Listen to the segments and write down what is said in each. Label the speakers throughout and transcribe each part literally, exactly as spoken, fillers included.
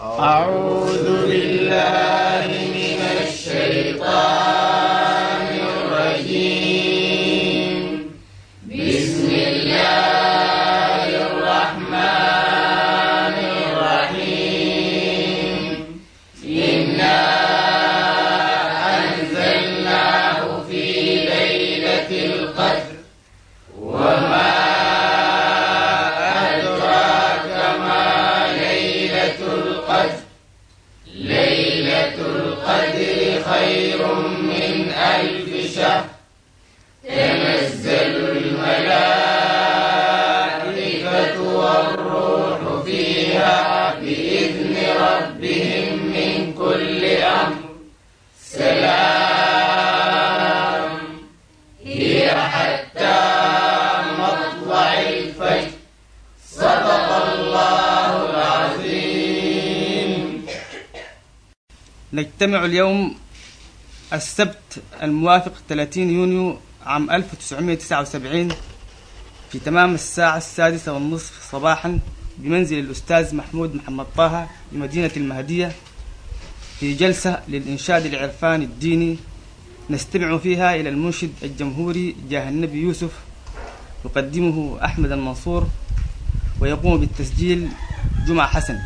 Speaker 1: أعوذ بالله من الشيطان الرجيم. بسم الله الرحمن الرحيم. إنا أنزلناه في ليلة القدر وما ليلة القدر خير من ألف شهر. تنزل الملائكة والروح فيها بإذن ربهم من كل أمر. سلام هي حتى مطلع الفجر. صدق الله العظيم.
Speaker 2: نجتمع اليوم السبت الموافق ثلاثين يونيو عام ألف وتسعمائة وتسعة وسبعين في تمام الساعة السادسة والنصف صباحا بمنزل الأستاذ محمود محمد طه بمدينة المهدية في جلسة للإنشاد العرفاني الديني نستمع فيها إلى المنشد الجمهوري جاه النبي يوسف، يقدمه أحمد المنصور، ويقوم بالتسجيل جمعة حسن.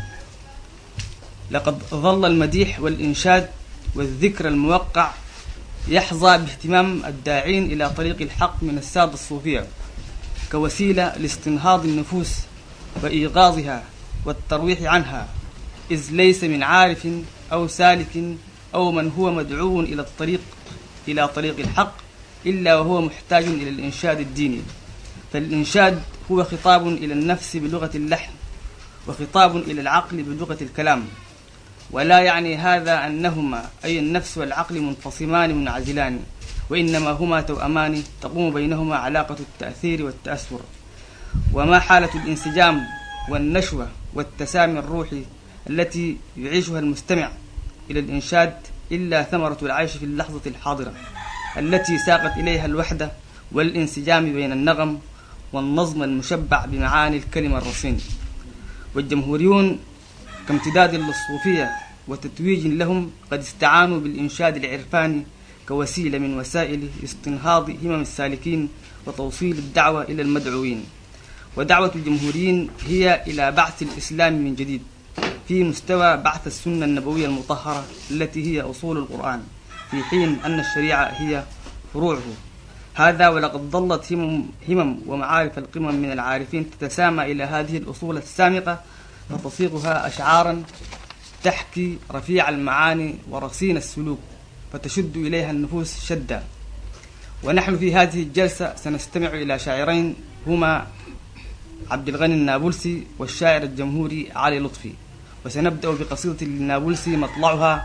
Speaker 2: لقد ظل المديح والإنشاد والذكر الموقع يحظى باهتمام الداعين إلى طريق الحق من السادة الصوفية كوسيلة لاستنهاض النفوس وإيغاظها والترويح عنها، إذ ليس من عارف أو سالك أو من هو مدعو إلى الطريق إلى طريق الحق إلا وهو محتاج إلى الإنشاد الديني. فالإنشاد هو خطاب إلى النفس بلغة اللحن وخطاب إلى العقل بلغة الكلام، ولا يعني هذا أنهما أي النفس والعقل منفصمان منعزلان، وإنما هما توأمان تقوم بينهما علاقة التأثير والتأثر. وما حالة الانسجام والنشوة والتسامي الروحي التي يعيشها المستمع إلى الإنشاد إلا ثمرة العيش في اللحظة الحاضرة التي ساقت إليها الوحدة والانسجام بين النغم والنظم المشبع بمعاني الكلمة الرصين. والجمهوريون كامتداد للصوفية وتتويج لهم قد استعانوا بالإنشاد العرفاني كوسيلة من وسائل استنهاض همم السالكين وتوصيل الدعوة إلى المدعوين. ودعوة الجمهوريين هي إلى بعث الإسلام من جديد في مستوى بعث السنة النبوية المطهرة التي هي أصول القرآن، في حين أن الشريعة هي فروعه. هذا ولقد ظلت همم, همم ومعارف القمم من العارفين تتسامى إلى هذه الأصول السامقة فتصيغها أشعارا تحكي رفيع المعاني ورصين السلوك فتشد إليها النفوس شدا. ونحن في هذه الجلسة سنستمع إلى شاعرين هما عبد الغني النابلسي والشاعر الجمهوري علي لطفي. وسنبدأ بقصيدة النابلسي مطلعها: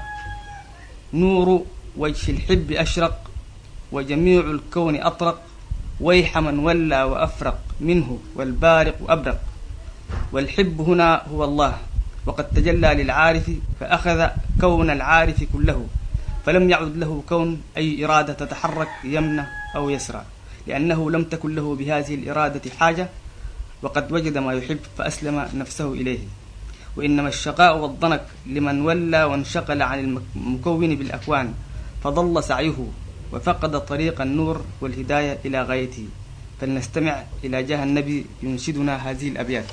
Speaker 2: نور وجه الحب أشرق وجميع الكون أطرق، ويح من ولى وأفرق منه والبارق أبرق. والحب هنا هو الله، وقد تجلى للعارف فأخذ كون العارف كله، فلم يعد له كون أي إرادة تتحرك يمنى أو يسرى، لأنه لم تكن له بهذه الإرادة حاجة، وقد وجد ما يحب فأسلم نفسه إليه. وإنما الشقاء والضنك لمن ولى وانشغل عن المكون بالأكوان فضل سعيه وفقد طريق النور والهداية إلى غايته. فلنستمع إلى جاه النبي ينشدنا هذه الأبيات.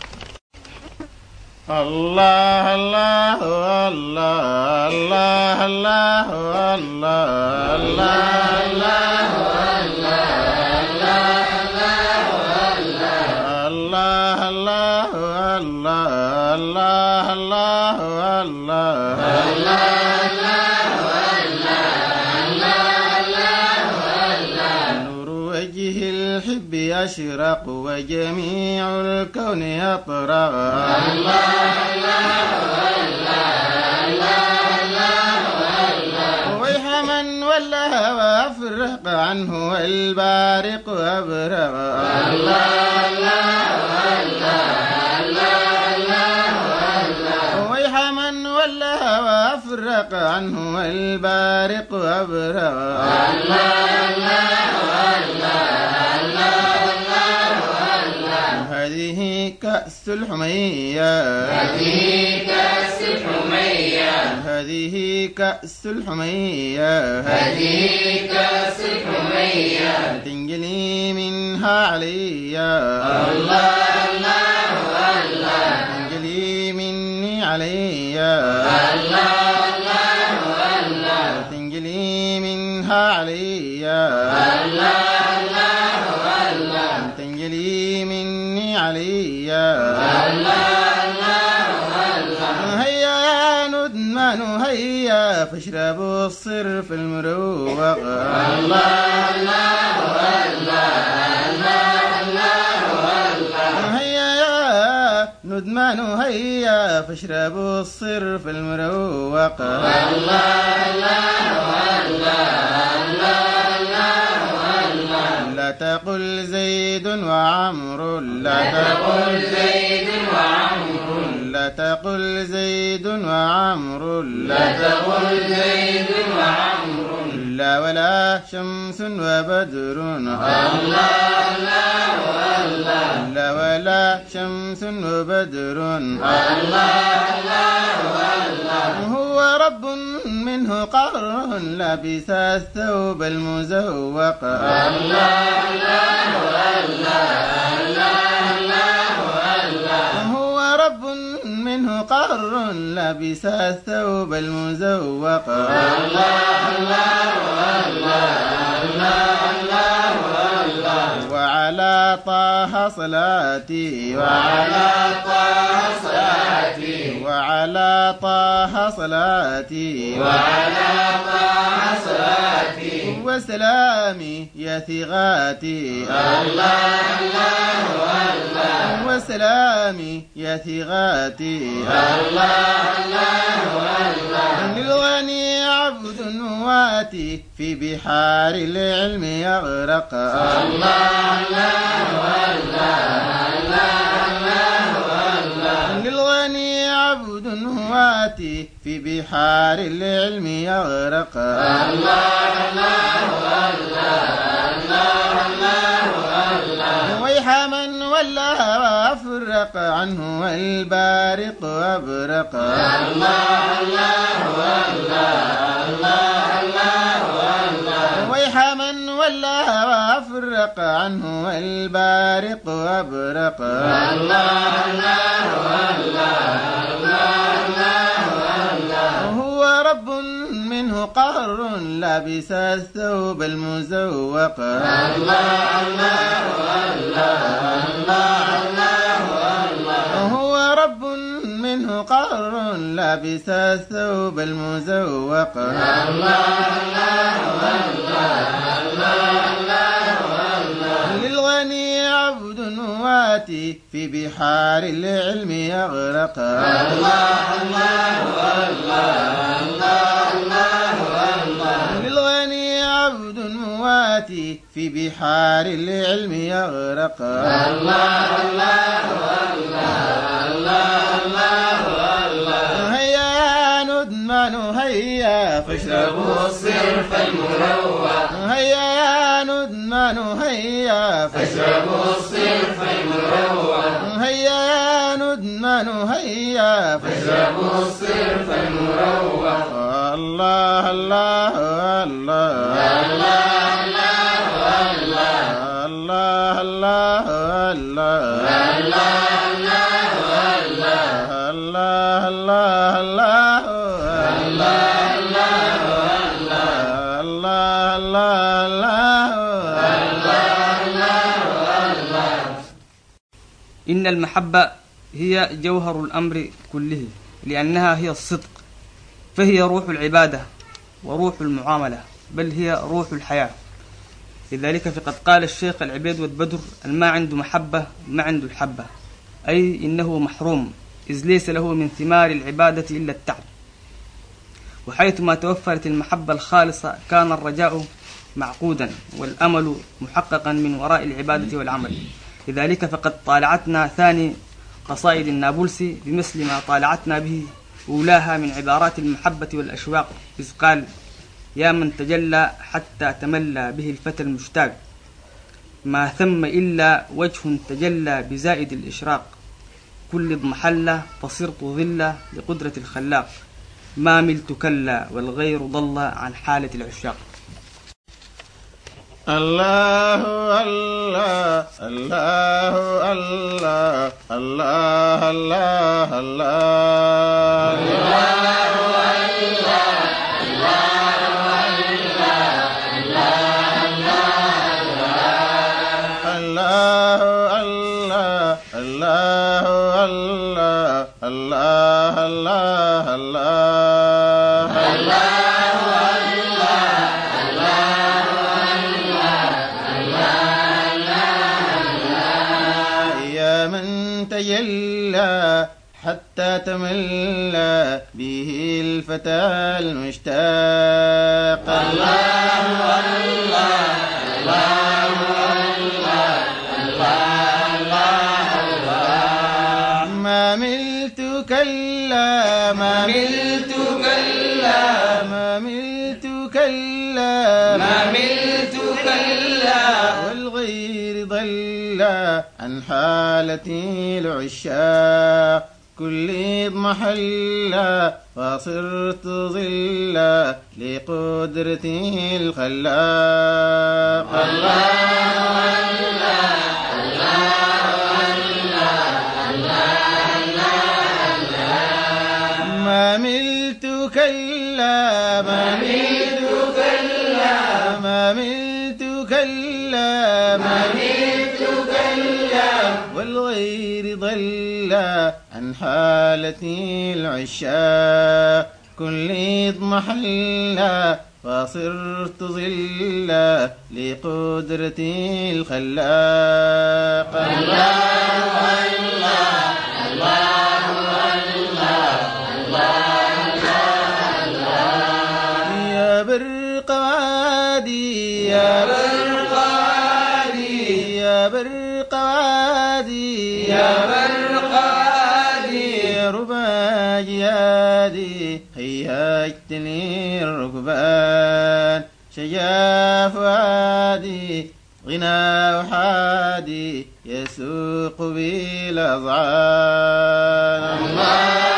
Speaker 1: الله الله الله الله الله الله الله يشرق وجميع الكون يطرق. الله الله الله ويح من وله وافرق عنه والبارق أبرق. الله الله ويح من وله وافرق عنه والبارق أبرق. الله كأس الحمية،
Speaker 3: هذه كأس الحمية
Speaker 1: هذه كأس الحمية
Speaker 3: هذه كأس الحمية
Speaker 1: تنجلي منها عليا
Speaker 3: الله الله الله
Speaker 1: تنجلي مني عليا
Speaker 3: الله الله الله
Speaker 1: تنجلي منها عليا
Speaker 3: الله الله الله
Speaker 1: تنجلي مني عليا
Speaker 3: الله الله الله
Speaker 1: هيا يا ندمان هيا فاشربوا الصرف المروق
Speaker 3: الله الله الله الله
Speaker 1: هيا يا ندمان هيا فاشربوا الصرف المروق
Speaker 3: الله الله الله
Speaker 1: لا تقل زيد وعمر لا
Speaker 3: تقل زيد وعمر
Speaker 1: لا تقل زيد وعمر
Speaker 3: لا تقل زيد وعمر
Speaker 1: لا ولا شمس وبدر
Speaker 3: الله الله الله
Speaker 1: لا ولا شمس وبدر
Speaker 3: الله الله الله
Speaker 1: هو رب منه قهر لبس الثوب المزوق
Speaker 3: الله الله الله
Speaker 1: هو رب منه قهر لبس الثوب المزوق وعلى طه صلاتي
Speaker 3: وعلى طه صلاتي
Speaker 1: وعلى طه صلاتي
Speaker 3: وعلى طه صلاتي
Speaker 1: وسلامي يا ثغاتي
Speaker 3: الله الله الله
Speaker 1: وسلامي يا ثغاتي
Speaker 3: الله الله الله
Speaker 1: للغني عبد واتي في بحار العلم يغرق
Speaker 3: الله الله الله
Speaker 1: للغني عبد واتي في بحار العلم يغرق
Speaker 3: الله الله
Speaker 1: ويح من ولا وافرق عنه والبارق وابرق
Speaker 3: الله الله
Speaker 1: ويح من ولا وافرق عنه والبارق وابرق هو رب منه قهر لبس الثوب المزوق هو رب منه قهر لبس الثوب المزوق للغني عبد واتي في بحار العلم يغرق للغني عبد واتي في بحار العلم يغرق هيا يا ندمان هيا
Speaker 3: فاشربوا الصرف المروق
Speaker 1: هيا يا ندمان هيا
Speaker 3: فاشربوا الصرف المروق
Speaker 1: هيا يا ندمان هيا
Speaker 3: فاشربوا الصرف المروق
Speaker 1: الله الله الله الله الله الله الله الله
Speaker 2: إن المحبة هي جوهر الأمر كله، لأنها هي الصدق، فهي روح العبادة وروح المعاملة، بل هي روح الحياة. لذلك فقد قال الشيخ العبيد والبدر: الما عنده محبة ما عنده الحبة، أي إنه محروم، إذ ليس له من ثمار العبادة إلا التعب. وحيثما توفرت المحبة الخالصة كان الرجاء معقودا والأمل محققا من وراء العبادة والعمل. لذلك فقد طالعتنا ثاني قصائد النابلسي بمثل ما طالعتنا به أولاها من عبارات المحبة والأشواق، إذ قال: يا من تجلى حتى تملى به الفتى المشتاق، ما ثم إلا وجه تجلى بزائد الإشراق، كل اضمحلة فصرت ظلة لقدرة الخلاق. ما ملت كلا والغير ضل عن حالة العشاق.
Speaker 1: الله الله الله الله الله الله الله حتى تملى به الفتى المشتاق. الله الله الله الله الله الله ما ملت كلا ما ملت كلا ما ملت كلا ما ملت كلا والغير ضل عن حالتي العشاق. كل اضمحلا وصرت ظلا لقدرتي الخلاق. الله الله ما ملت كلا ما ملت كلا ما ملت كلا ما ملت كلا والغير ضل عن حالتي العشاق. كل اضمحلا وصرت ظلا لقدرتي الخلاق. الله الله الله يا برق وادي يا برق وادي يا برق وادي يا برق وادي ربا جيادي هيجتني الركبان. شجا فؤادي غنى وحادي يسوق بي الأضعان. الله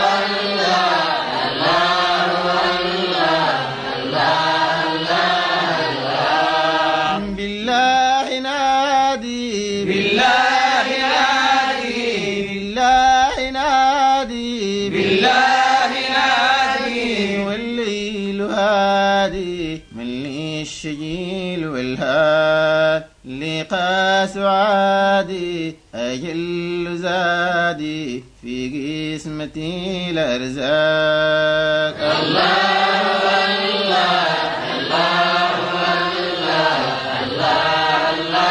Speaker 1: الشجيل والهاد لقاس عادي أجل زادي في قسمتي الأرزاق. الله الله الله الله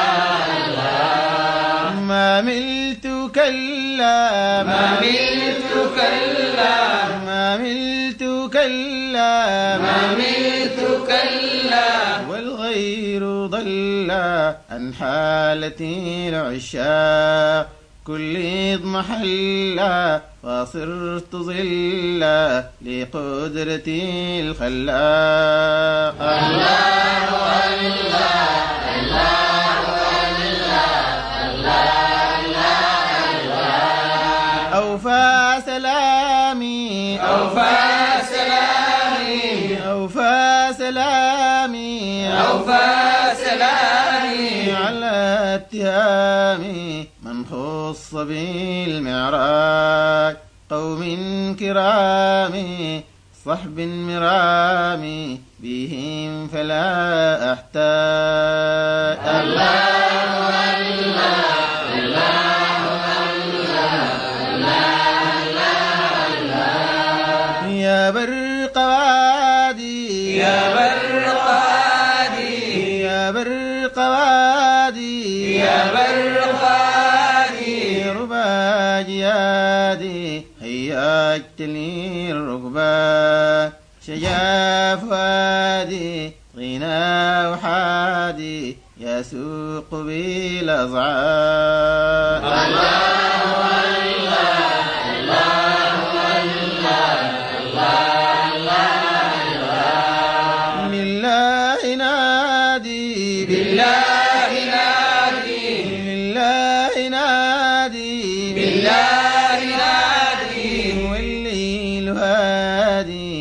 Speaker 1: الله ما ملت كلا ما ملت كلا ما ملت كلا ما ملت كلا والغير ضل عن حالتي العشاق. كل اضمحلا وصرت ظلا لقدرتي الخلاق. الله الله أوفى سلامي أوفى سلامي أوفى سلامي أوفى سلامي على اتهامي من خص بالمعراج. قوم كرامي صحب مرامي بهم فلا أحتاج. الله الله يا برق وادي يا برق وادي يا برق وادي يا برق وادي ربا جيادي هيجتني الركبان. شجا فؤادي غنى وحادي يسوق بالأضعان. الله بالله نادي والليل هادي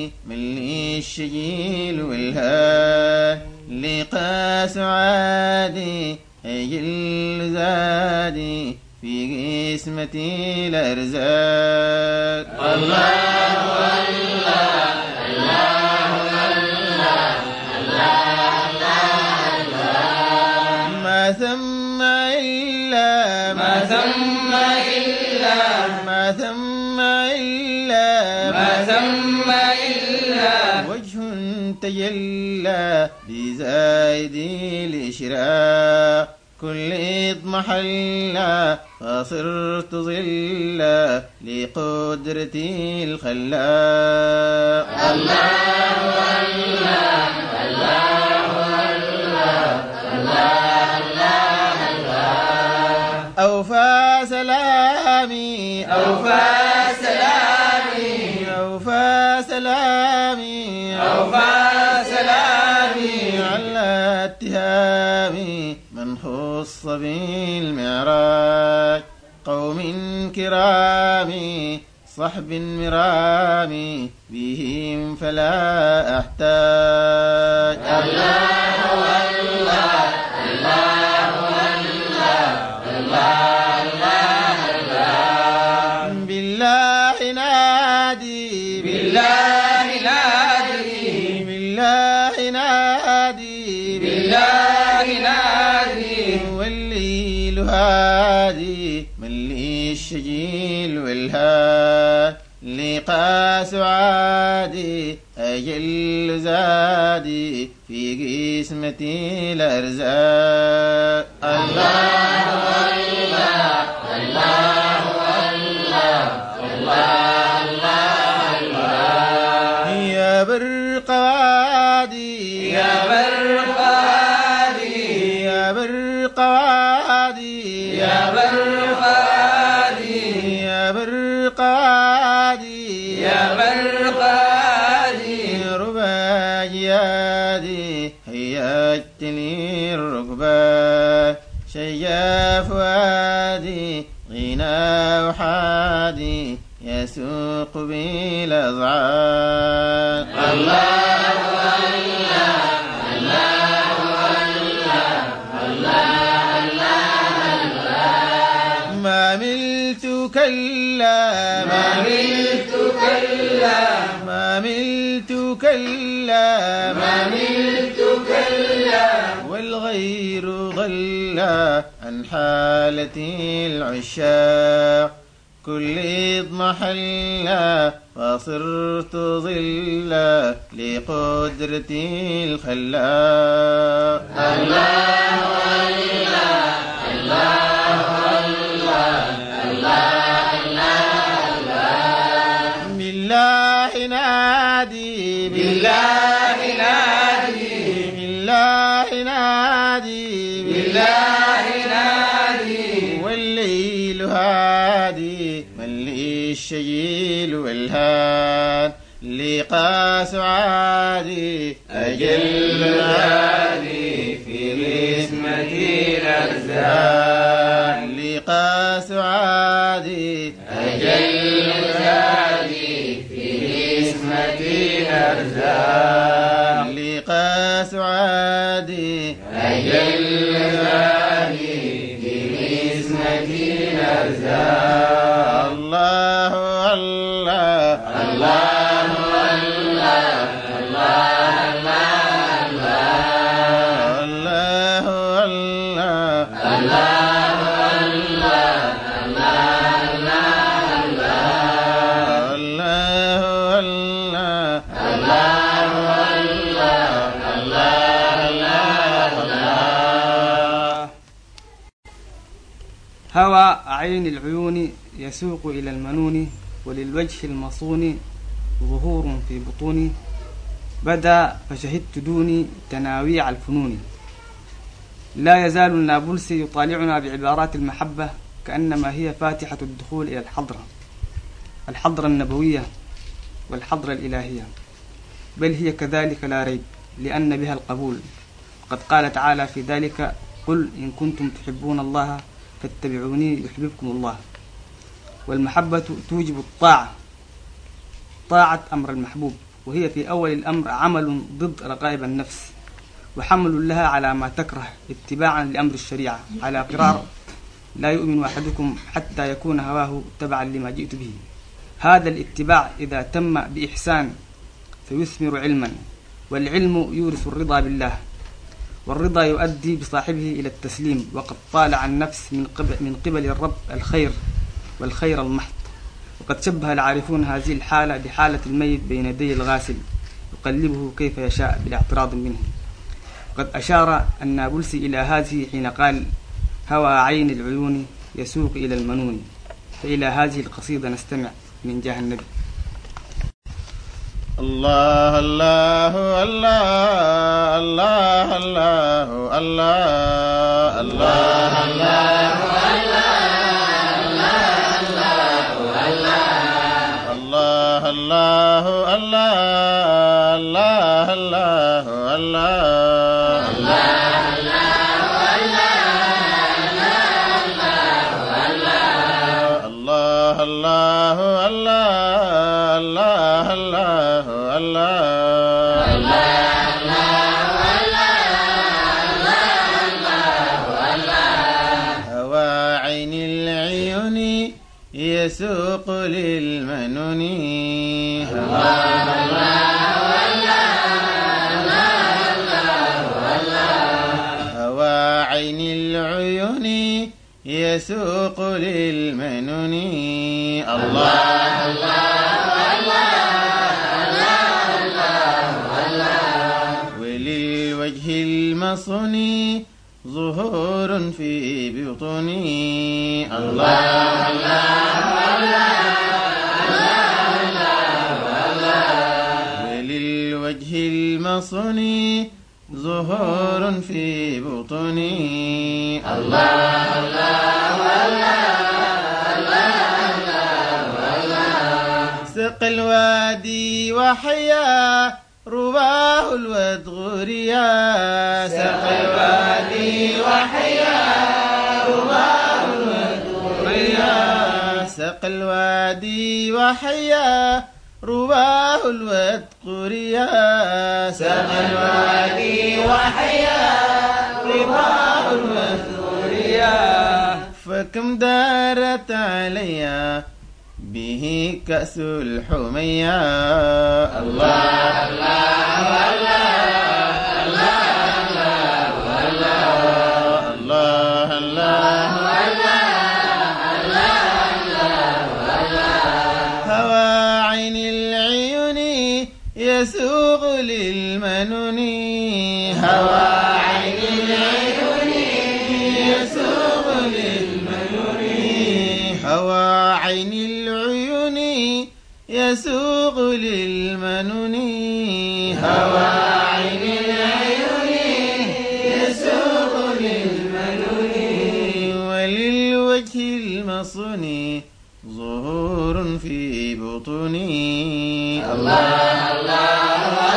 Speaker 1: الشجيل والهان لقاس عادي أجل زادي في قسمتي الأرزاق.
Speaker 3: الله الله الله الله الله الله
Speaker 1: ما ثم إلا
Speaker 2: ما ثم إلا
Speaker 1: ما ثم إلا
Speaker 2: ما ثم إلا
Speaker 1: وجه تجلى بزايد الإشراق كل اضمحلا فصرت ظلا لقدرتي الخلاق.
Speaker 3: الله الله الله الله الله الله
Speaker 1: أوفى سلامي
Speaker 2: أوفى سلامي
Speaker 1: أوفى سلامي
Speaker 2: أوفى سلامي
Speaker 1: على اتهامي من خص بالمعراج قوم كرامي صحب مرامي بهم فلا أحتاج.
Speaker 3: الله الله الله الله الله الله
Speaker 1: بالله نادي
Speaker 2: بالله نادي
Speaker 1: بالله نادي
Speaker 2: بالله نادي
Speaker 1: والليل هادي من لي الشجيل والهاد لقاس عادي أجل زادي في قسمتي الأرزاق.
Speaker 3: الله الله الله الله الله الله
Speaker 1: يا برق وادي
Speaker 2: يا برق وادي
Speaker 1: يا برق وادي
Speaker 2: يا برق وادي
Speaker 1: يا برق وادي
Speaker 2: يا برق وادي
Speaker 1: ربا جيادي هيجتني الركبان شيا فؤادي غنى وحادي يسوق بي الأضعان.
Speaker 3: الله الله الله الله الله
Speaker 1: ما ملت كلا
Speaker 2: ما ملت كلا
Speaker 1: ما ملت كلا
Speaker 2: ما ملت كلا
Speaker 1: والغير ضل عن حالتي العشاق كل اضمحلا فصرت ظلا لقدرتي الخلاق.
Speaker 3: الله الله الله الله الله
Speaker 1: بالله نادي
Speaker 2: بالله نادي
Speaker 1: بالله نادي
Speaker 2: بالله نادي
Speaker 1: والليل هادي من لي الشجيل والهاد لقاس عادي
Speaker 2: أجل هادي في قسمتي الأرزاق
Speaker 1: لقاس عادي
Speaker 2: أجل هادي في قسمتي الأرزاق
Speaker 1: لقاس عادي
Speaker 2: أجل هادي في قسمتي الأرزاق.
Speaker 1: الله الله
Speaker 3: الله الله الله
Speaker 1: الله الله
Speaker 3: الله
Speaker 1: الله الله
Speaker 2: هوى عين العيون يسوق إلى المنون وللوجه المصون ظهور في بطوني بدا فشهدت دوني تناويع الفنون. لا يزال النابلسي يطالعنا بعبارات المحبة كأنما هي فاتحة الدخول إلى الحضرة الحضرة النبوية والحضرة الإلهية، بل هي كذلك لا ريب لأن بها القبول. قد قال تعالى في ذلك: قل إن كنتم تحبون الله فاتبعوني يحببكم الله. والمحبة توجب الطاعة، طاعة أمر المحبوب وهي في أول الأمر عمل ضد رغائب النفس وحمل لها على ما تكره اتباعا لأمر الشريعة على قرار لا يؤمن أحدكم حتى يكون هواه تبعا لما جئت به. هذا الاتباع إذا تم بإحسان فيثمر علما، والعلم يورث الرضا بالله، والرضا يؤدي بصاحبه إلى التسليم، وقد طالع النفس من قبل, من قبل الرب الخير والخير المحض. وقد شبه العارفون هذه الحالة بحالة الميت بين يدي الغاسل يقلبه كيف يشاء بلا اعتراض منه. وقد أشار النابلسي إلى هذه حين قال: هوى عين العيون يسوق إلى المنون. فإلى هذه القصيدة نستمع من جاه النبي.
Speaker 1: الله الله الله الله الله الله الله الله الله الله الله الله الله الله الله الله هوى عين العيون يسوق للمنون. هوى عين العيون يسوق للمنون. الله وللوجه المصوني ظهور في بطوني. الله وللوجه المصوني ظهور في بطوني. الله سق الوادي وحيا رواه الودغريا. سق الوادي وحيا رواه الودغريا. سق الوادي وحيا رواه الودغريا. سق الوادي وحيا رواه الودغريا. فكم دارت عليا به كأس الحمية. الله الله الله الله هوى عين العيون يسوق للمنون. هوى عين العيون يسوق للمنون. هوى عين العيون يسوق للمنون. هوى عين العيون يسوق للمنون. وللوجه المصون ظهور في بطوني. الله الله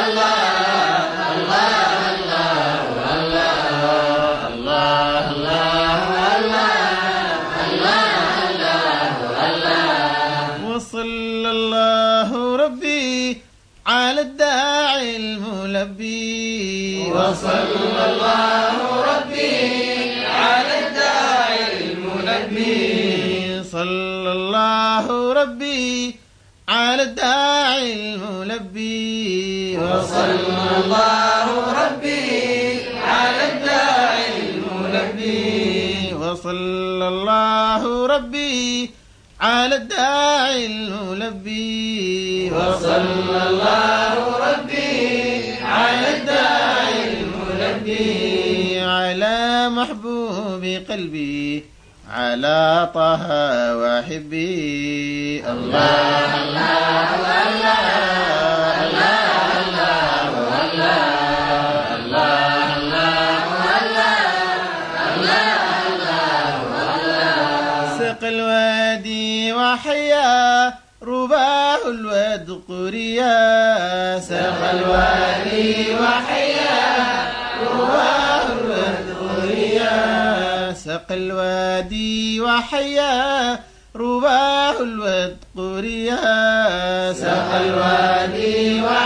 Speaker 1: وصلى الله ربي على الداعي الملبي. وصلى الله ربي على الداعي الملبي. صلى الله ربي على الداعي الملبي. وصلى الله ربي على الداعي الملبي. وصلى الله ربي على الداعي الملبي. وصلى الله ربي على الداعي الملبي. على محبوب قلبي على طه وحبي. الله الله سق الوادي وحيا رباه الودقريا. سق الوادي وحيا رباه الودقريا. سق الوادي وحيا رباه الودقريا. سق الوادي وحيا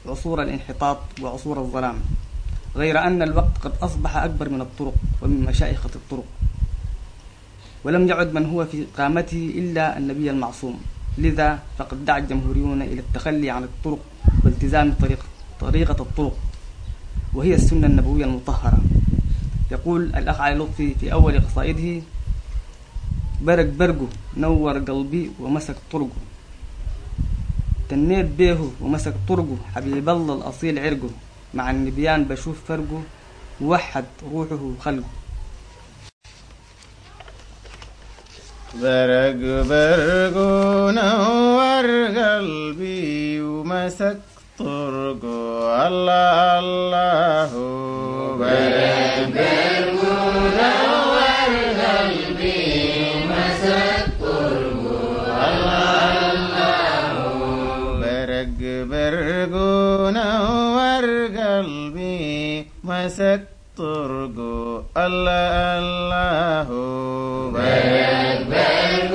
Speaker 2: عصور الانحطاط وعصور الظلام، غير أن الوقت قد أصبح أكبر من الطرق ومن مشائخة الطرق، ولم يعد من هو في قامته إلا النبي المعصوم. لذا فقد دعا الجمهوريون إلى التخلي عن الطرق والتزام طريق طريقة الطرق، وهي السنة النبوية المطهرة. يقول الأخ علي لطفي في أول قصائده: برق برقه نور قلبي ومسك طرقه، تنيت بيه ومسك طرقه، حبيب الله الأصيل عرقه، مع النبيان بشوف فرقه، ووحد روحه وخلقه.
Speaker 1: برق برق نور قلبي ومسك طرقه، الله الله. برق برق نور قلبي ومسك طرقه، الله الله. برق برق نور قلبي مسك طرقه، الله الله. برق برق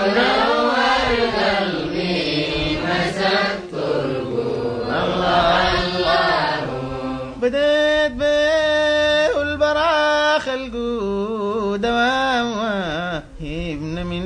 Speaker 1: نور قلبي مسك طرقه، الله الله. بديت به البراخ القو دوام وهبنا من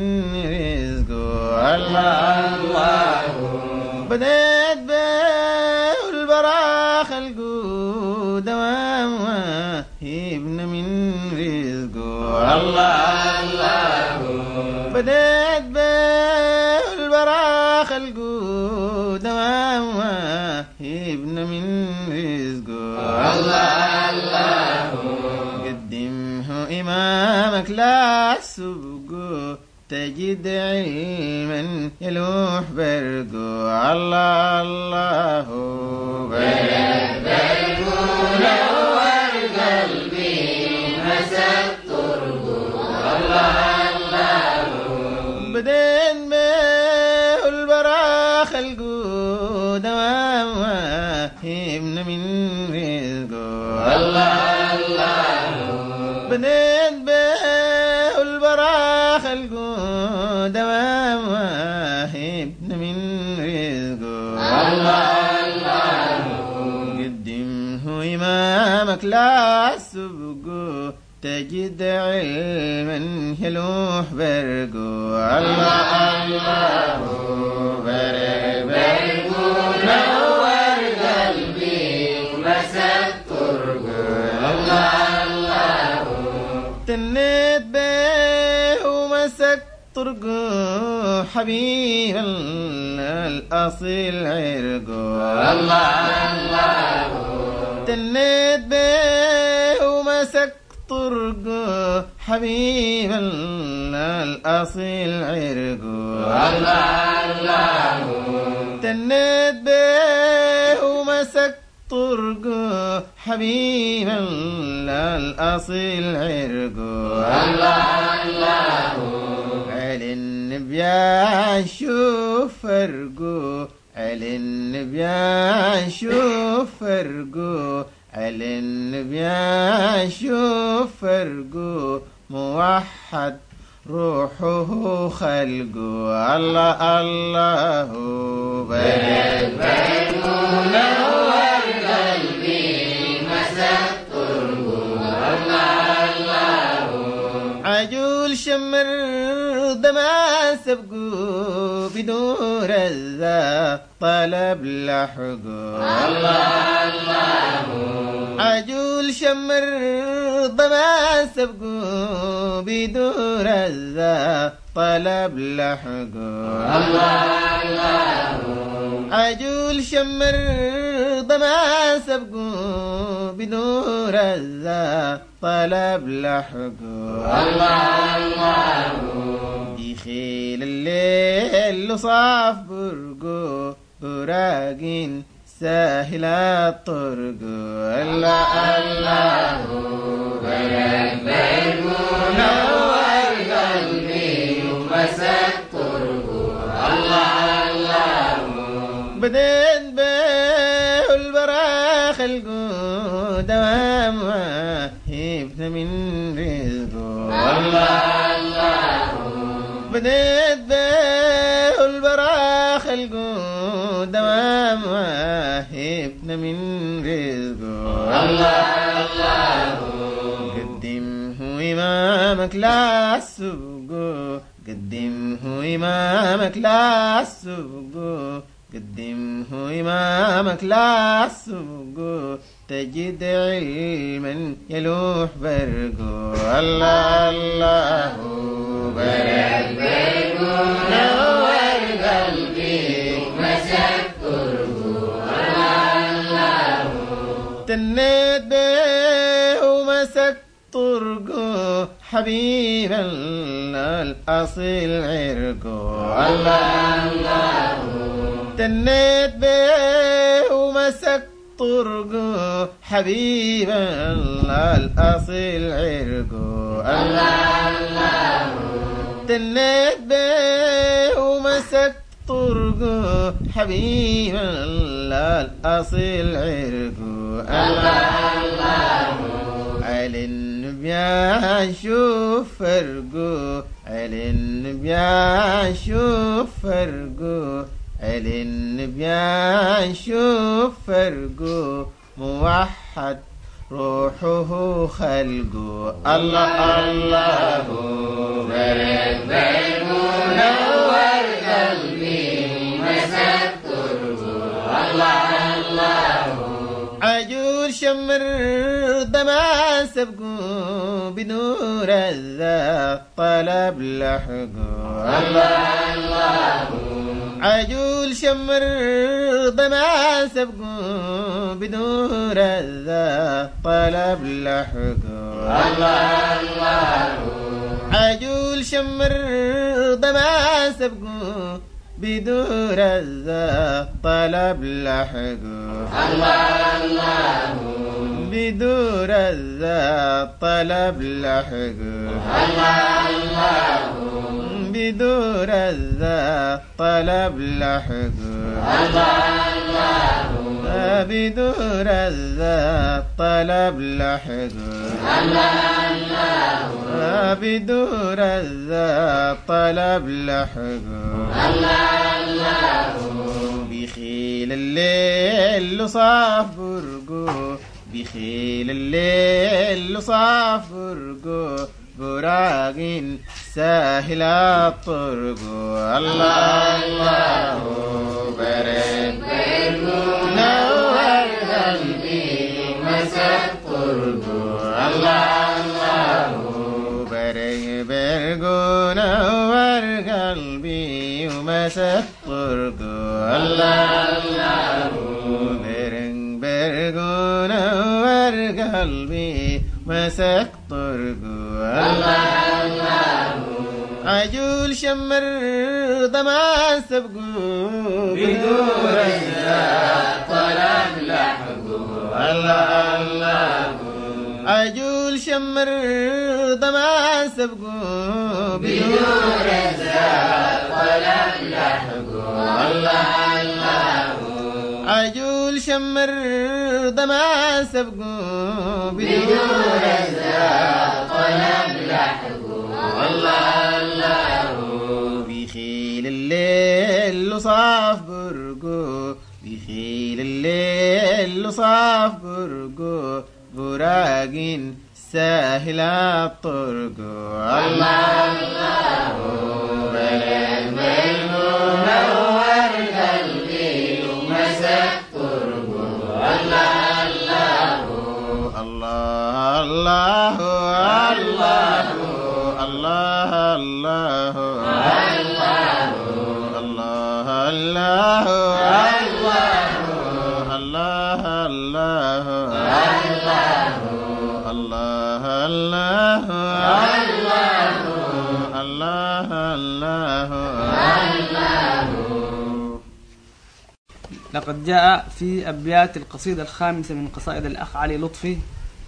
Speaker 1: رزقه، الله الله. بديت به البراخ القو دوام وهبنا من رزقه، الله الله. بديت به البراخ القو دوام وهبنا من رزقه، الله الله. قدمه إمامك لا سبقه، تجد علما يلوح برقه، الله الله. برق برقه نور قلبي مسك طرقه، الله الله. بدين به البراخ القو دوام وهبنا من رزقه، الله الله. بدين به البراخ القو دوام وهبنا من رزقه، الله الله. قدمه إمامك لا سبقه، تجد علما يلوح برقه، الله الله. برق برقه نور قلبي ومسك طرقه، الله الله. تنيت به ومسك طرقه، حبيب الأصيل عرقه، الله الله. تنيت به ومسك طرقه، حبيب الأصيل عرقه، الله الله. تنيت به ومسك طرقه، حبيب الأصيل عرقه، الله الله. علي النبيان شوف فرقه، علي النبيان شوف فرقه، علي النبيان شوف فرقه، موحد روحه خلقه، الله الله. برق برقه نور قلبي مسك طرقه، الله الله. عجول شمر دما سبقه، بدور الذا طلب لحقه، الله الله. عجول شمر ضما سبقه، بدور الذا طلب لحقه، الله الله. عجول شمر ضما سبقه، بدور الذا طلب لحقه، الله الله. يخيل الليل صاف برقه، براقين ساهل الطرق، الله الله. برق برقه نور قلبي ومسك طرقه، الله الله. بديت به البراخ القو دوام وهبنا من رزقه، الله الله. بديت به البراخ القو دوام وهب من رزقه الله الله قدمه إمامك لا تسبقه قدمه إمامك لا تسبقه قدمه إمامك لا تسبقه تجد علما يلوح برقه الله الله برق برقه نور قلبي مسك طرقه الله الله تنيت به ومسك طرقه حبيب الله الأصيل عرقه الله الله تنيت به ومسك طرقه حبيب الله الأصيل عرقه الله الله تنيت به ومسك طرقه حبيب الله الأصيل عرقه الله الله على النبيان شوف فرقه على النبيان شوف فرقه على النبيان شوف فرقه موحد روحه خلقه الله الله برق برقه نور قلبي مسك طرقه الله الله عجول شمر دما سبقه بنور الذات طلب لحقه الله الله عجول شمر ضما سبقه بدور الذات طلب لحقه الله الله عجول شمر ضما سبقه بدور الذات طلب لحقه الله الله بدور الذات طلب لحقه الله الله بدور الذات طلب لحقه الله الله بدور الذات طلب لحقه الله الله بدور الذات طلب لحقه الله الله بخيل الليل صاف برقه بخيل الليل صاف برقه براق ساهل الطرق الله الله برق برقه نور قلبي مسك طرقه الله الله برق برقه نور قلبي ومسك طرقه الله الله برق برقه نور قلبي مسك طرقه الله الله عجول شمر ضمان سبقه بدور الذات طلب لحقه الله الله عجول شمر ضمان سبقه بدور الذات طلب لحقه الله الله عجول شمر ضمان سبقه بدور الذات طلب لحقه الله الله بخيل الليل صاف برقه بخيل الليل صاف برقه براق ساهل الطرق الله الله بلد بلده نور قلبي ومسك طرقه الله الله الله الله الله الله الله الله الله الله الله الله الله.
Speaker 2: لقد جاء في أبيات القصيدة الخامسة من قصائد الأخ علي لطفي: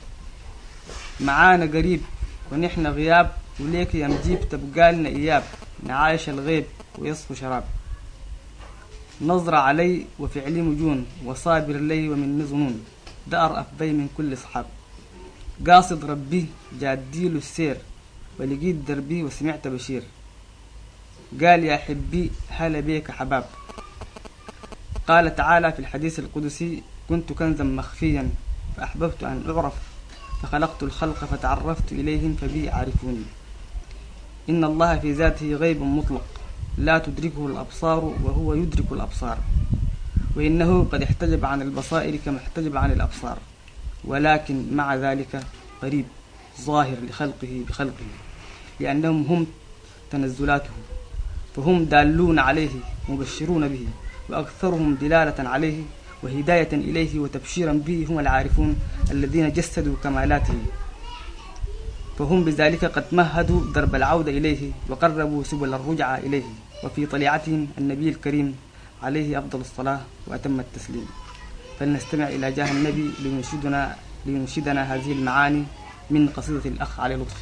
Speaker 2: معانا قريب ونحن غياب، وليك يا مجيب تبقى لنا إياب، نعايش الغيب ويصفو شراب، نظر علي وفعلي مجون، وصابر لي ومن ظنون، دار أفضي من كل صحاب، قاصد ربي جادي له السير، ولقيت دربي وسمعت بشير، قال يا حبي هلا بيك حباب. قال تعالى في الحديث القدسي: كنت كنزا مخفيا فأحببت أن أعرف فخلقت الخلق فتعرفت إليهم فبي يعرفوني. إن الله في ذاته غيب مطلق لا تدركه الأبصار وهو يدرك الأبصار، وإنه قد احتجب عن البصائر كما احتجب عن الأبصار، ولكن مع ذلك قريب ظاهر لخلقه بخلقه، لأنهم هم تنزلاته، فهم دالون عليه مبشرون به، وأكثرهم دلالة عليه وهداية إليه وتبشيرا به هم العارفون الذين جسدوا كمالاته، فهم بذلك قد مهدوا درب العودة إليه وقربوا سبل الرجعة إليه، وفي طليعتهم النبي الكريم عليه أفضل الصلاة وأتم التسليم. فلنستمع إلى جاه النبي لينشدنا, لينشدنا هذه المعاني من قصيدة الأخ علي لطفي.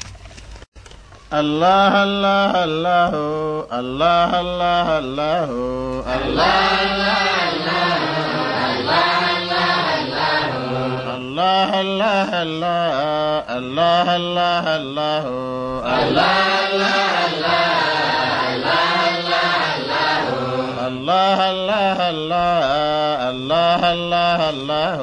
Speaker 1: الله الله الله الله الله الله الله الله الله الله الله الله الله الله الله الله الله الله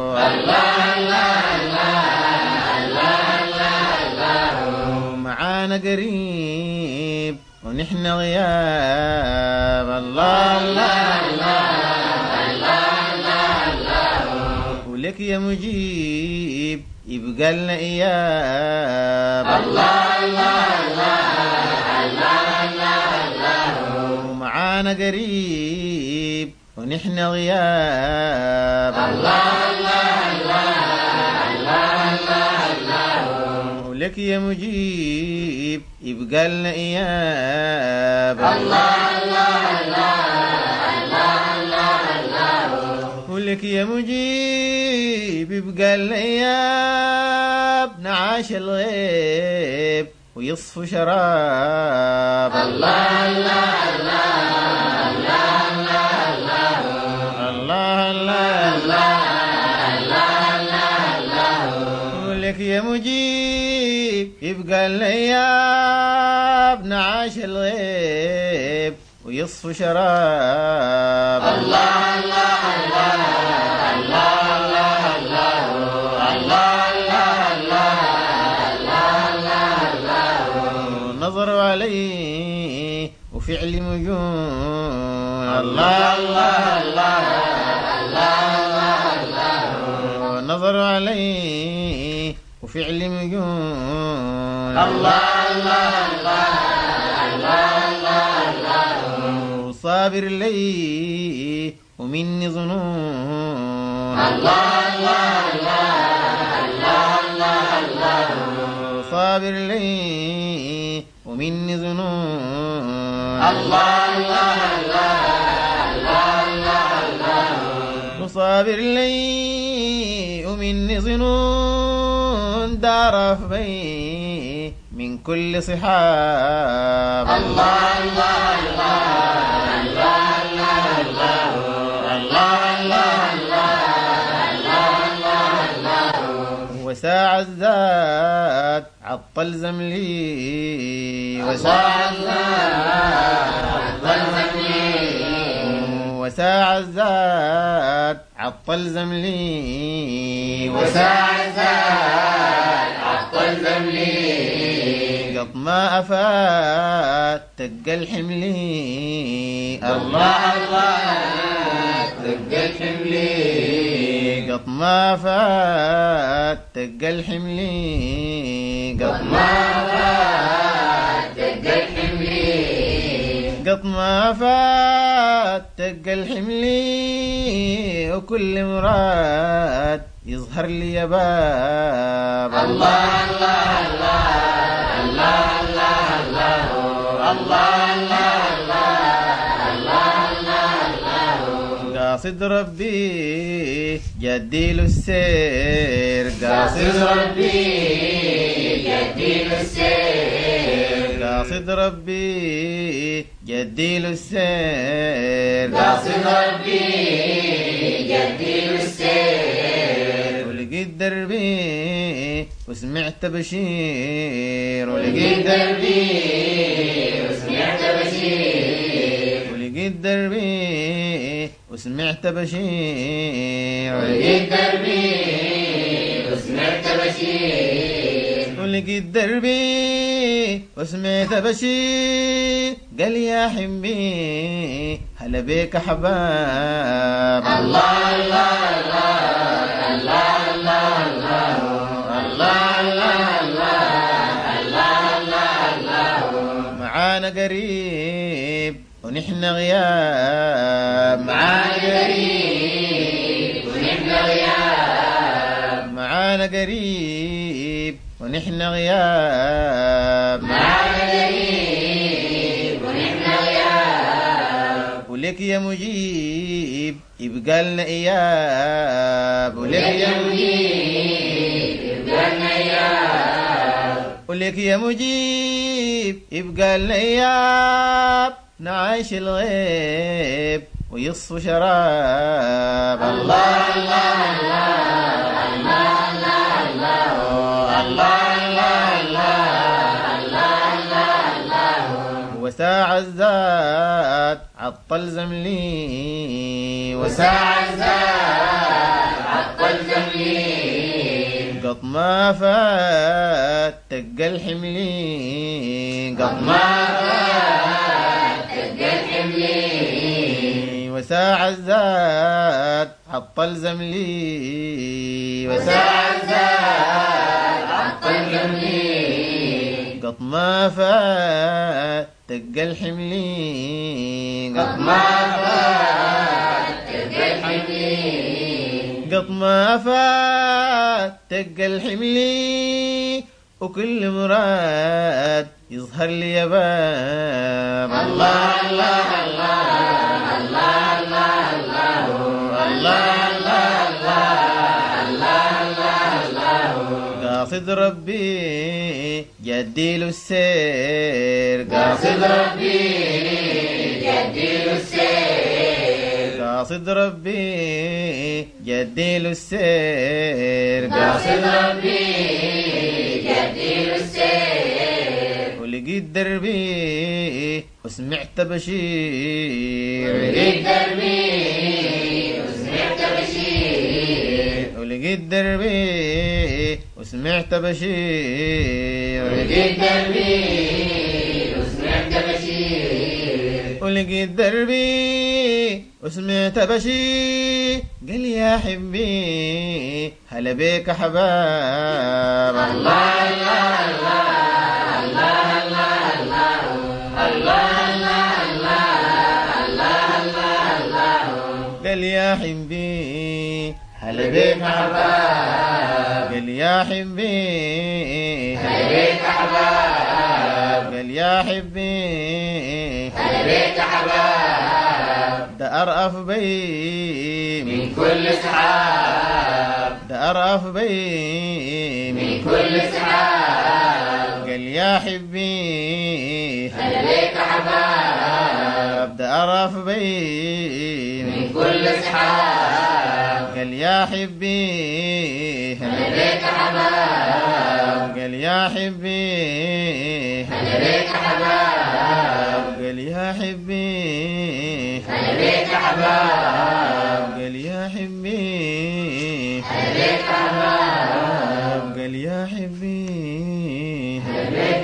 Speaker 1: معانا قريب ونحن غياب. الله الله ولك يا مجيب يبقى لنا إياب. ومعانا قريب ونحن غياب. ولك يا مجيب يبقى لنا إياب. ولك يا مجيب يبقى لنا إياب. نعاش الغيب ويصفو شراب. الله الله ولك يا مجيب يبقى الأياب. نعاش الغيب ويصفو شراب. الله الله نظروا عليه وفعل مجون. الله نظروا عليه وفعل مجون. وصابر لي ومني ظنون. وصابر لي ومني ظنون. وصابر لي ومني ظنون. دار في من كل صحاب. الله وساع الذات عطل زملي. وساع وساع الذات عطل زملي. وساع الذات عطل زملي. قط ما أفات تقى الحملي. الله تقى الحملي. قط ما فات تقى الحملي. قط ما فات تقى الحملي. قط ما فات تقى الحملي. وكل مراد يظهر لي يا باب. الله الله قاصد ربي جدي له السير. قاصد ربي جدي له السير. قاصد ربي جدي له السير. قاصد ربي جدي له السير. ولقيت دربي وسمعت بشير. ولقيت دربي وسمعت بشير. ولقيت دربي وسمعت بشير
Speaker 3: ولقيت دربي وسمعت بشير
Speaker 1: ولقيت دربي وسمعت بشير قال يا حبي هلا بيك أحباب
Speaker 3: الله الله الله الله الله الله الله الله الله الله
Speaker 1: معانا قريب ونحن غياب
Speaker 3: معانا قريب ونحن غياب
Speaker 1: معانا قريب ونحن غياب
Speaker 3: معانا قريب ونحن غياب
Speaker 1: ولك يا مجيب يبقى لنا إياب ولك يا
Speaker 3: مجيب يبقى لنا إياب
Speaker 1: ولك يا مجيب يبقى لنا إياب نعيش الغيب ويصفو شراب
Speaker 3: الله الله الله الله الله الله الله الله
Speaker 1: وساعة الزاد عطل زملي
Speaker 3: وساعة الزاد عطل زملي
Speaker 1: قط ما فات تقى الحملي قط
Speaker 3: ما فات تقى الحملي
Speaker 1: وساعة الزاد عطل زملي
Speaker 3: وساعة الزاد عطل زملي
Speaker 1: قط ما فات تقى الحملي
Speaker 3: قط ما فات تقى الحملي
Speaker 1: قط ما فات تقى الحملي وكل مراد يظهر لي يا باب
Speaker 3: الله الله الله الله الله الله الله الله
Speaker 1: قاصد ربي جدي له السير
Speaker 3: قاصد ربي جدي له السير
Speaker 1: قاصد ربي جدي له السير
Speaker 3: قاصد ربي جدي له السير
Speaker 1: ولقيت دربي وسمعت بشير
Speaker 3: ولقيت دربي وسمعت بشير
Speaker 1: ولقيت دربي وسمعت بشير
Speaker 3: ولقيت دربي وسمعت بشير
Speaker 1: ولقيت دربي وسمعت بشير قال يا حبي هلا بيك أحباب
Speaker 3: الله الله الله الله الله الله الله الله
Speaker 1: قال يا حبي
Speaker 3: هلا بيك أحباب
Speaker 1: قال يا حبي
Speaker 3: هلا بيك أحباب
Speaker 1: قال يا حبي
Speaker 3: هلا بيك أحباب
Speaker 1: ده أرأف بي
Speaker 3: من كل سحاب
Speaker 1: ده أرأف بي
Speaker 3: من كل سحاب
Speaker 1: قال يا حبي
Speaker 3: هلا بيك أحباب
Speaker 1: ده أرأف بي
Speaker 3: من كل سحاب
Speaker 1: قال يا حبي
Speaker 3: هلا بيك أحباب
Speaker 1: قال يا حبي
Speaker 3: هلا بيك أحباب
Speaker 1: قال يا حبي
Speaker 3: هلا بيك أحباب
Speaker 1: قال يا حبي
Speaker 3: هلا بيك أحباب
Speaker 1: قال يا حبي
Speaker 3: هلا بيك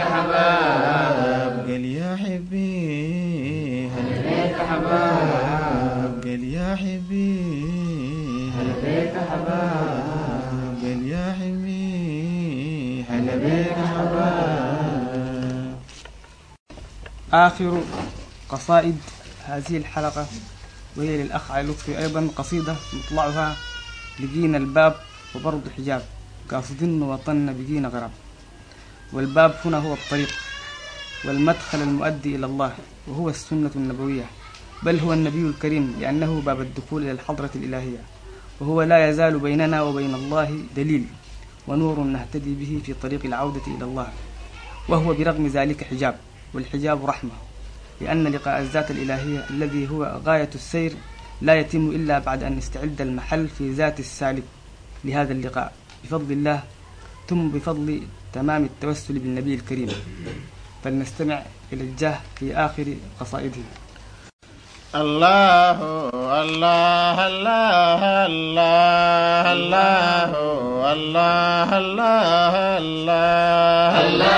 Speaker 3: أحباب
Speaker 1: قال يا حبي
Speaker 3: هلا بيك أحباب
Speaker 1: قال يا حبي
Speaker 3: هلا بيك أحباب
Speaker 1: قال يا حبي
Speaker 3: هلا بيك أحباب
Speaker 2: آخر قصائد هذه الحلقة وهي للأخ علي لطفي أيضا قصيدة مطلعها لقينا الباب وبرض حجاب قاصدين وطن بقينا غراب. والباب هنا هو الطريق والمدخل المؤدي إلى الله، وهو السنة النبوية، بل هو النبي الكريم لأنه باب الدخول إلى الحضرة الإلهية، وهو لا يزال بيننا وبين الله دليل ونور نهتدي به في طريق العودة إلى الله، وهو برغم ذلك حجاب، والحجاب رحمة، لأن لقاء الذات الإلهية الذي هو غاية السير لا يتم إلا بعد أن يستعد المحل في ذات السالك لهذا اللقاء بفضل الله، ثم بفضل تمام التوسل بالنبي الكريم. فلنستمع إلى الجاه في آخر قصائده.
Speaker 1: الله الله الله الله الله الله الله الله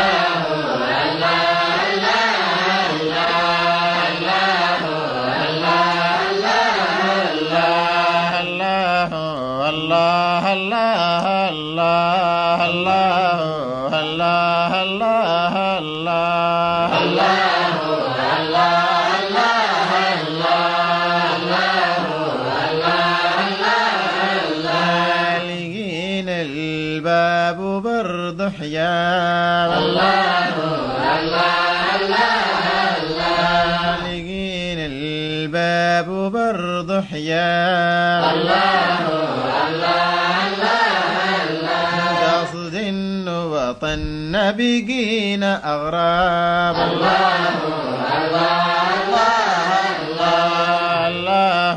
Speaker 1: يا الله الله الله الله لقين الباب برض حيا الله الله الله قصد وطن بقينا أغراب الله الله الله الله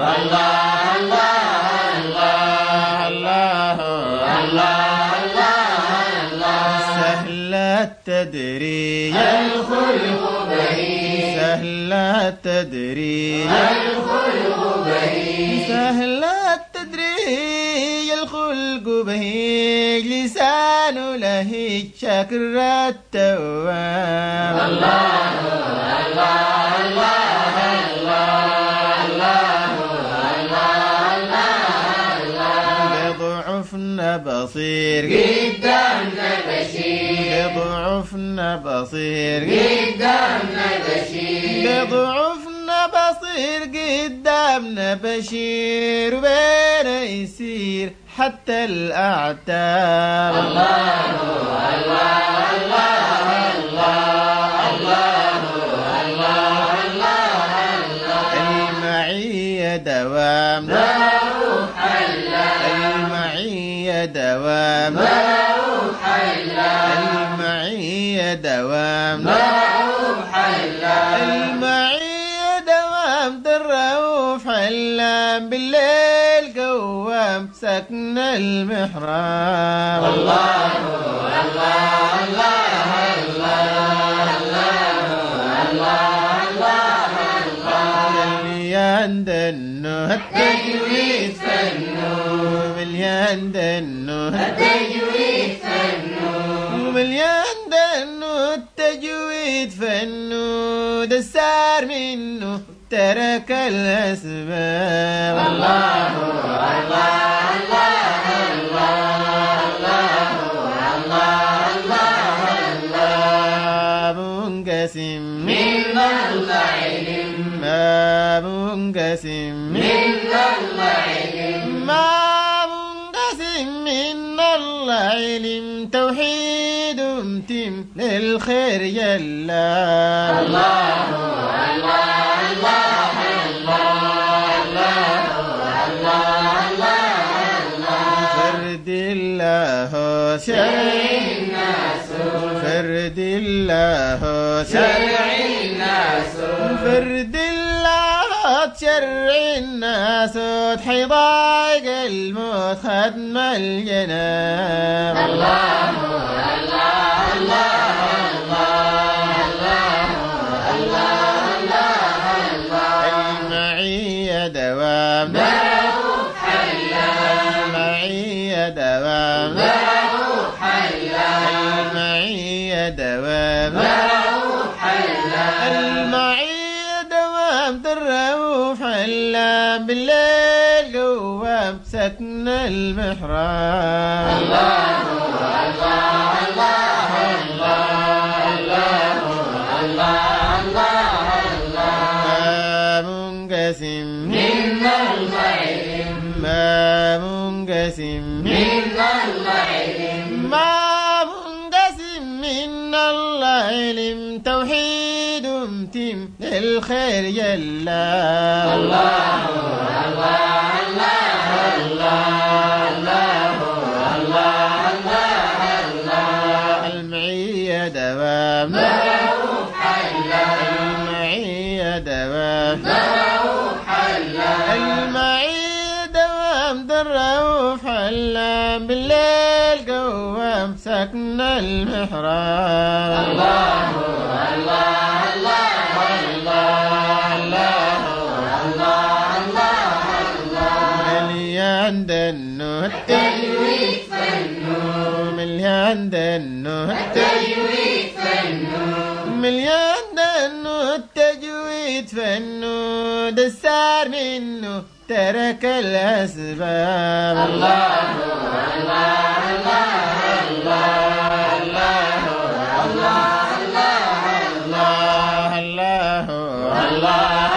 Speaker 1: تدري
Speaker 4: الخلق بهي
Speaker 1: سهل تدري
Speaker 4: الخلق بهي
Speaker 1: سهل تدري الخلق بهي لسان له شكر التواب
Speaker 4: الله الله الله الله
Speaker 1: بضعفنا بصير
Speaker 4: قدامنا بشير
Speaker 1: بضعفنا بصير
Speaker 4: قدامنا بشير
Speaker 1: بضعفنا بصير قدامنا بشير وبين يسير حتى الأعتاب
Speaker 4: الله الله الله الله الله
Speaker 1: المعية دوام المعية دوام المعية دوام المعية دوام الرؤوف حلام بالليل قوام سكن المحراب
Speaker 4: الله الله الله
Speaker 1: مليان دنو
Speaker 4: التجويد فنو
Speaker 1: مليان دنو
Speaker 4: التجويد فنو
Speaker 1: مليان دنو التجويد فنو دسار منه ترك الأسباب
Speaker 4: الله الله الله
Speaker 1: منقسم
Speaker 4: من الله علم
Speaker 1: ما منقسم
Speaker 4: من الله علم
Speaker 1: ما منقسم من الله علم توحيد امتم للخير يلا
Speaker 4: الله الله الله
Speaker 1: فرد الله شرع
Speaker 4: الناس
Speaker 1: فرد الله
Speaker 4: شرع الناس
Speaker 1: فرد الله تشرع الناس حيضايق الموت خدم الجناب
Speaker 4: الله الله الله
Speaker 1: المعية دوام المعية دوام المعية دوام المعية دوام الرؤوف حلام بالليل قوام سكن المحراب
Speaker 4: الله الله
Speaker 1: ما منقسم
Speaker 4: من الغيب
Speaker 1: ما منقسم
Speaker 4: من الغيب
Speaker 1: ما منقسم من الله علم توحيد امتم للخير يلا
Speaker 4: الله الله
Speaker 1: المعية دوام المعية دوام المعية دوام الرؤوف حلام بالليل قوام سكن المحراب
Speaker 4: الله الله الله
Speaker 1: دنه
Speaker 4: التجويد فنه
Speaker 1: مليان دنه
Speaker 4: التجويد فنه
Speaker 1: مليان دنه التجويد فنه دسار منه ترك الأسباب.
Speaker 4: الله الله الله الله الله
Speaker 1: الله الله الله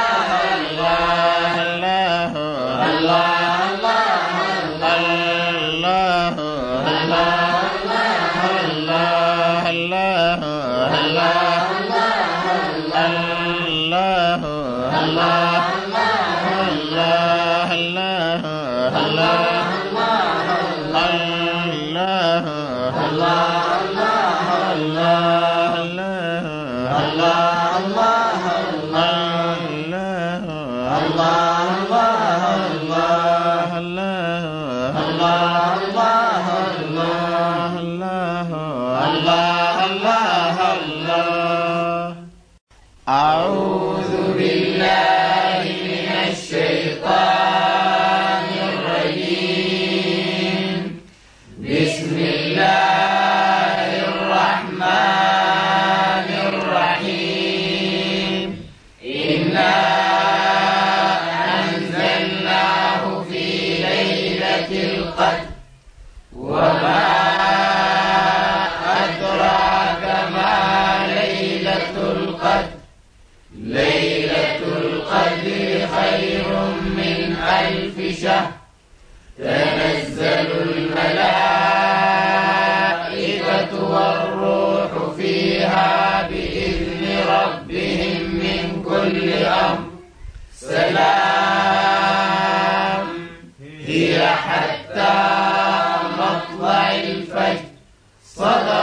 Speaker 4: أعوذ بالله من الشيطان الرجيم. بسم الله الرحمن الرحيم. إنا أنزلناه في ليلة القدر وما أدراك ما ليلة القدر. ليلة القدر خير من ألف شهر. تنزل الملائكة والروح فيها بإذن ربهم من كل أمر. سلام هي حتى مطلع الفجر. صدق